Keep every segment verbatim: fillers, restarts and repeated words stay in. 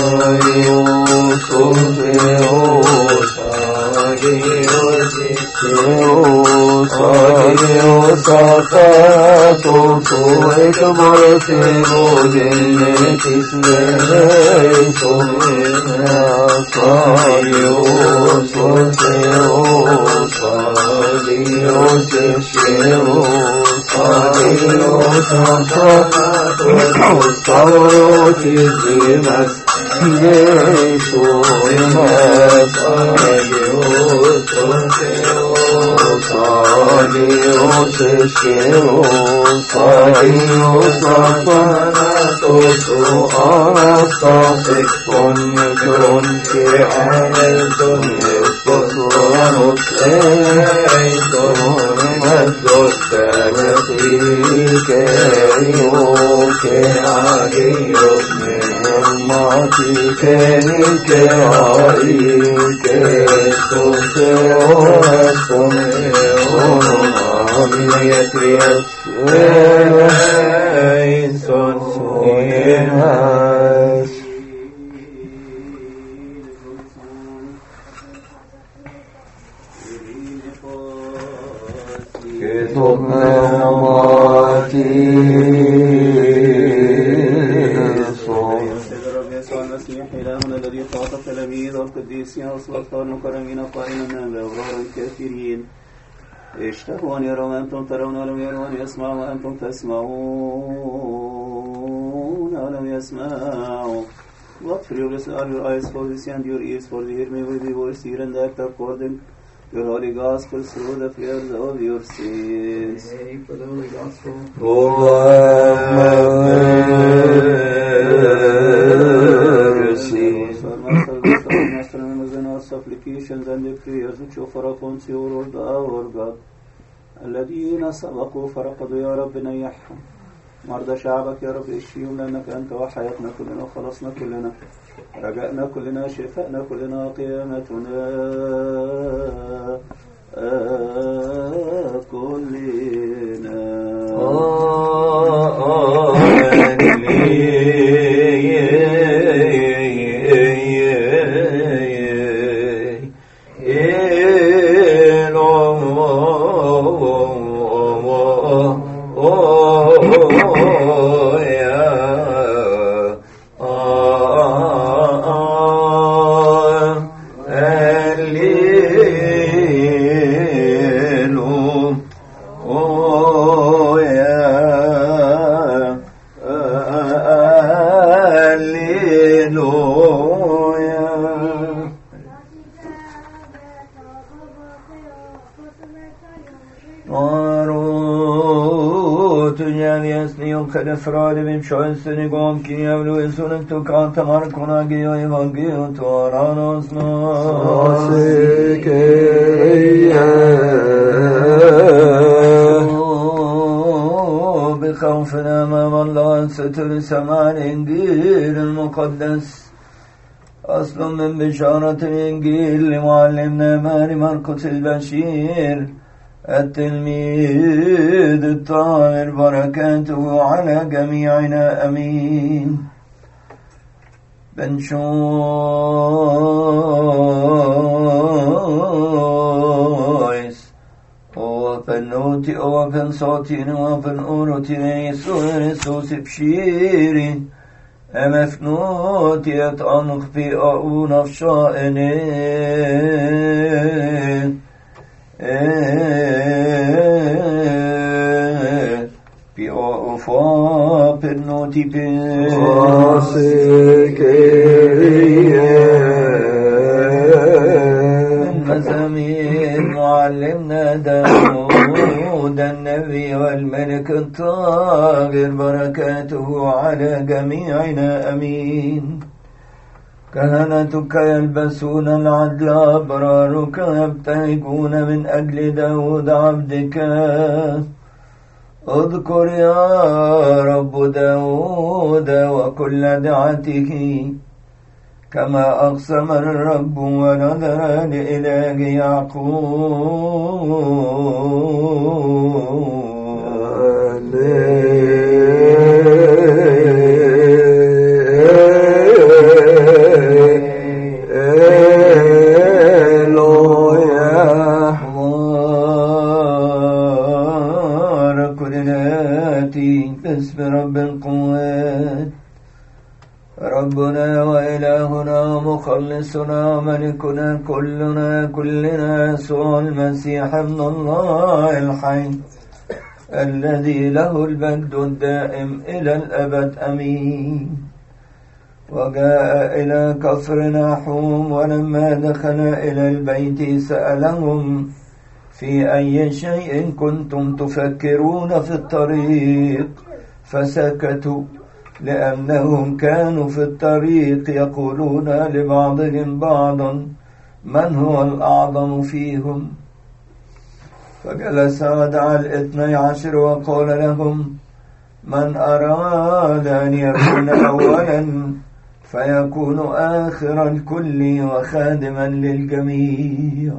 اشتهوا أن يروا وأنتم ترون ولم يروا، أن يسمعوا وأنتم تسمعون ولم يسمعوا. What furious are your eyes for this and your ears for the hear me with the voice here and act according to your holy gospel through the prayers of your saints. Pray for the holy gospel. Supplications and the prayers which offer upon you, Lord our God. الذين سبقوا فرقدوا يا رب نيحهم. مرضى شعبك يا رب اشفيهم، لأنك أنت وحياتنا كلنا وخلصنا كلنا، رجائنا كلنا، شفائنا كلنا، قيامتنا كلنا. Frade vim sjönsene gång kring jävlo i solen tog kanta markorna geo evangelium tåran oss nå. بخوفنا أمام الله ستر سماع الإنجيل المقدس. أصل من بشارة الإنجيل لمعلمنا ماري مرقس البشير التلميذ الطاهر بركاته على جميعنا أمين. بن شويس وبن نوتي وبن صوتين وبن أوروتي يسوع يسوع بشيري أمفنوتي أتأنخ في أعون أفشائنين Pi o fa per noti per المزامير معلمنا داود النبي والملك الطاهر بركاته على جميعنا أمين. كهنتك يلبسون العدل أبرارك يبتهجون من أجل داود عبدك. اذكر يا رب داود وكل دعته كما أقسم الرب ونذر لإله يعقوب. ربنا وإلهنا مخلصنا ملكنا كلنا كلنا يسوع المسيح ابن الله الحي الذي له المجد الدائم إلى الأبد أمين. وجاء إلى كفر نحوم، ولما دخل إلى البيت سألهم: في أي شيء كنتم تفكرون في الطريق؟ فسكتوا، لأنهم كانوا في الطريق يقولون لبعضهم بعضا: من هو الأعظم فيهم؟ فجلس ودعا الاثني عشر وقال لهم: من أراد أن يكون أولا فيكون آخر الكل وخادما للجميع.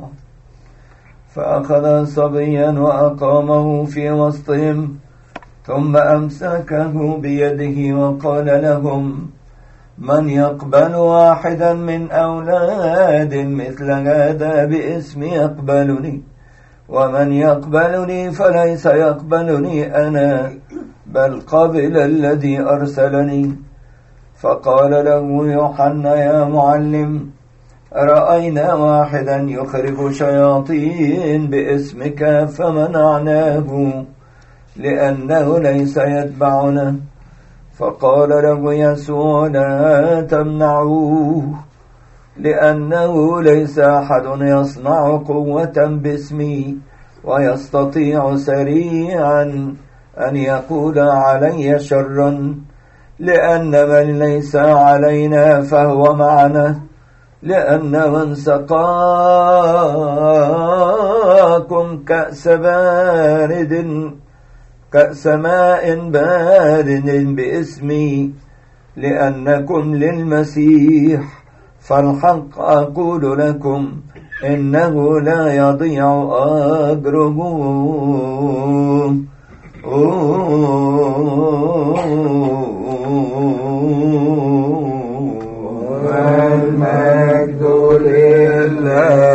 فأخذ صبيا وأقامه في وسطهم، ثم أمسكه بيده وقال لهم: من يقبل واحدا من أولاد مثل هذا باسمي يقبلني، ومن يقبلني فليس يقبلني أنا بل قبل الذي أرسلني. فقال له يوحنا: يا معلم، رأينا واحدا يخرج شياطين باسمك فمنعناه لأنه ليس يتبعنا. فقال له يسوع: لا تمنعوه، لأنه ليس أحد يصنع قوة باسمي ويستطيع سريعا أن يقول علي شرا، لأن من ليس علينا فهو معنا. لأن من سقاكم كأس بارد كأس ماء بارد باسمي لأنكم للمسيح، فالحق أقول لكم إنه لا يضيع أجره. والمجد لله.